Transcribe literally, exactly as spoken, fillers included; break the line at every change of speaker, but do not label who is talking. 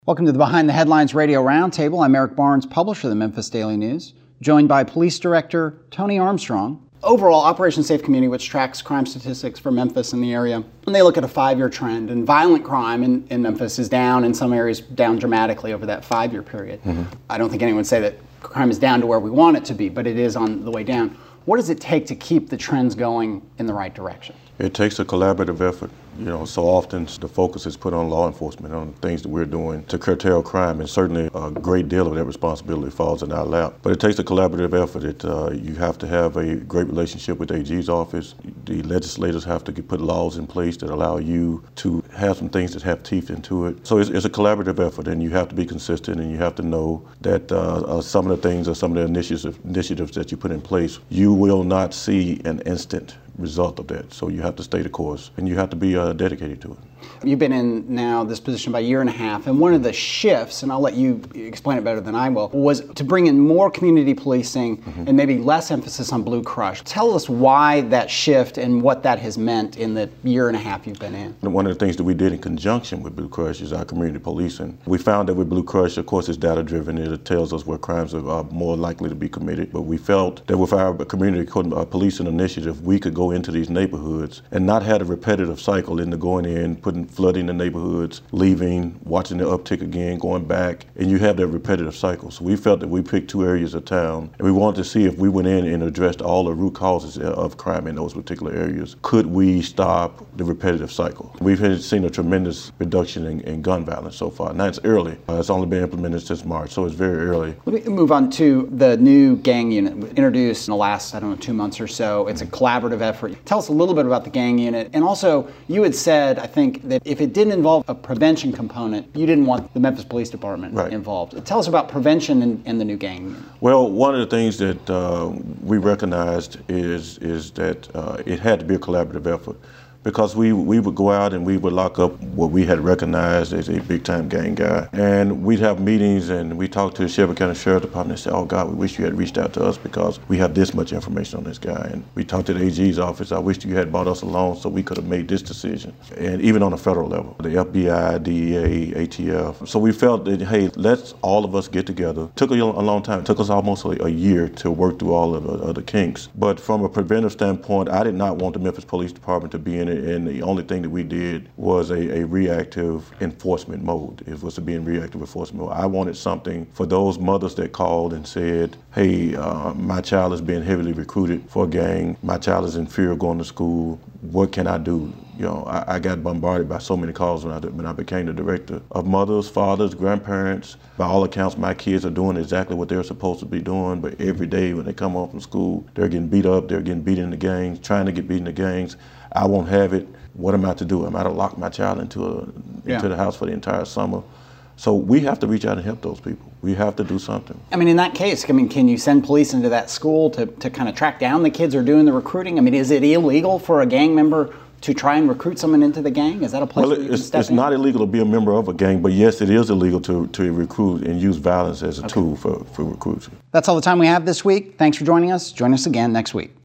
Welcome to the Behind the Headlines Radio Roundtable. I'm Eric Barnes, publisher of the Memphis Daily News, joined by Police Director Tony Armstrong. Overall, Operation Safe Community, which tracks crime statistics for Memphis and the area, and they look at a five-year trend, and violent crime in, in Memphis is down, in some areas down dramatically over that five-year period. Mm-hmm. I don't think anyone would say that crime is down to where we want it to be, but it is on the way down. What does it take to keep the trends going in the right direction?
It takes a collaborative effort. You know, so often the focus is put on law enforcement, on things that we're doing to curtail crime, and certainly a great deal of that responsibility falls in our lap. But it takes a collaborative effort. It, uh, you have to have a great relationship with the A G's office. The legislators have to put laws in place that allow you to have some things that have teeth into it. So it's, it's a collaborative effort, and you have to be consistent, and you have to know that uh, uh, some of the things or some of the initiatives, initiatives that you put in place, you will not see an instant result of that. So you have to stay the course, and you have to be uh, dedicated to it.
You've been in now this position about a year and a half, and one of the shifts, and I'll let you explain it better than I will, was to bring in more community policing mm-hmm. and maybe less emphasis on Blue Crush. Tell us why that shift and what that has meant in the year and a half you've been in.
One of the things that we did in conjunction with Blue Crush is our community policing. We found that with Blue Crush, of course, it's data driven. It tells us where crimes are more likely to be committed. But we felt that with our community policing initiative, we could go into these neighborhoods and not have a repetitive cycle into going in, putting flooding the neighborhoods, leaving, watching the uptick again, going back, and you have that repetitive cycle. So we felt that we picked two areas of town, and we wanted to see if we went in and addressed all the root causes of crime in those particular areas. Could we stop the repetitive cycle? We've seen a tremendous reduction in, in gun violence so far. Now it's early. Uh, it's only been implemented since March, so it's very early.
Let me move on to the new gang unit introduced in the last, I don't know, two months or so. It's a collaborative effort. Tell us a little bit about the gang unit. And also, you had said, I think, that if it didn't involve a prevention component, you didn't want the Memphis Police Department right. involved. Tell us about prevention and, and the new gang unit.
Well, one of the things that uh, we recognized is, is that uh, it had to be a collaborative effort. Because we, we would go out and we would lock up what we had recognized as a big-time gang guy. And we'd have meetings and we talked to the Shelby County Sheriff Department and say, oh God, we wish you had reached out to us because we have this much information on this guy. And we talked to the A G's office, I wish you had brought us along so we could have made this decision. And even on a federal level, the F B I, D E A, A T F. So we felt that, hey, let's all of us get together. It took a, a long time. It took us almost a, a year to work through all of the, of the kinks. But from a preventive standpoint, I did not want the Memphis Police Department to be in it. And the only thing that we did was a, a reactive enforcement mode. It was to be in reactive enforcement mode. I wanted something for those mothers that called and said, hey, uh, my child is being heavily recruited for a gang. My child is in fear of going to school. What can I do? You know, I, I got bombarded by so many calls when I, when I became the director of mothers, fathers, grandparents. By all accounts, my kids are doing exactly what they're supposed to be doing, but every day when they come home from school, they're getting beat up, they're getting beat in the gangs, trying to get beat in the gangs. I won't have it. What am I to do? Am I to lock my child into a,
yeah.
into the house for the entire summer? So we have to reach out and help those people. We have to do something.
I mean, in that case, I mean, can you send police into that school to, to kind of track down the kids who are doing the recruiting? I mean, is it illegal for a gang member to try and recruit someone into the gang? Is that a place
well,
where you
it's,
can step
it's
in?
not illegal to be a member of a gang, but yes, it is illegal to, to recruit and use violence as a okay. tool for, for recruiting.
That's all the time we have this week. Thanks for joining us. Join us again next week.